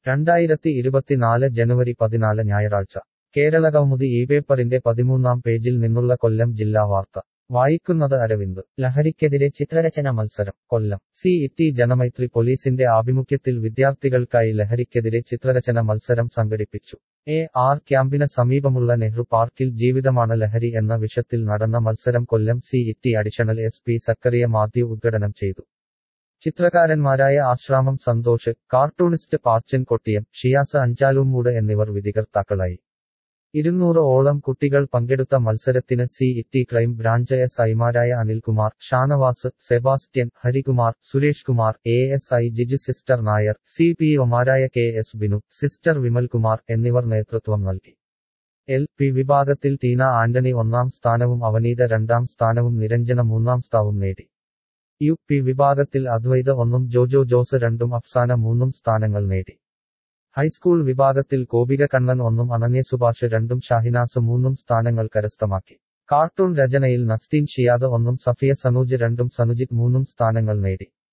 2024 ജനുവരി 14 ഞായറാഴ്ച കേരളകൗമുദി ഈ പേപ്പറിന്റെ 13-ാം പേജിൽ നിന്നുള്ള കൊല്ലം ജില്ലാ വാർത്ത വായിക്കുന്നത് അരവിന്ദ്. ലഹരിക്കെതിരെ ചിത്രരചന മത്സരം. കൊല്ലം സി.ഇ.ടി. ജനമൈത്രി പോലീസിന്റെ ആഭിമുഖ്യത്തിൽ വിദ്യാർത്ഥികൾക്കായി ലഹരിക്കെതിരെ ചിത്രരചന മത്സരം സംഘടിപ്പിച്ചു. AR ക്യാമ്പിന് സമീപമുള്ള നെഹ്റു പാർക്കിൽ ജീവിതമാണ് ലഹരി എന്ന വിഷയത്തിൽ നടന്ന മത്സരം Kollam CET. Additional SP Zacharia Mathew ഉദ്ഘാടനം ചെയ്തു. ചിത്രകാരന്മാരായ ആശ്രാമം സന്തോഷ്, കാർട്ടൂണിസ്റ്റ് പാച്ചൻ കൊട്ടിയം, ഷിയാസ് അഞ്ചാലുമൂട് എന്നിവർ വിധികർത്താക്കളായി. 200-ഓളം കുട്ടികൾ പങ്കെടുത്ത മത്സരത്തിന് സി.ഇ.ടി. ക്രൈം ബ്രാഞ്ച് SI-മാരായ Anilkumar, Shanavas, Sebastian, Harikumar, Suresh Kumar, ASI Jiju sister Nair, CPO-മാരായ KS ബിനു, സിസ്റ്റർ വിമൽകുമാർ എന്നിവർ നേതൃത്വം നൽകി. LP വിഭാഗത്തിൽ ടീന ആന്റണി 1-ാം സ്ഥാനവും അവനീത 2-ാം സ്ഥാനവും നിരഞ്ജന 3-ാം സ്ഥാനവും നേടി. UP വിഭാഗത്തിൽ അദ്വൈത 1-ഉം ജോജോ ജോസ് 2-ഉം അഫ്സാന 3-ഉം സ്ഥാനങ്ങൾ നേടി. ഹൈസ്കൂൾ വിഭാഗത്തിൽ ഗോപിക കണ്ണൻ 1-ഉം അനന്യ സുഭാഷ് 2-ഉം ഷാഹിനാസ് 3-ഉം സ്ഥാനങ്ങൾ കരസ്ഥമാക്കി. കാർട്ടൂൺ രചനയിൽ നസ്തീൻ ഷിയാദ് 1-ഉം സഫിയ സനൂജ് 2-ഉം സനുജിത്ത് 3-ഉം സ്ഥാനങ്ങൾ നേടി.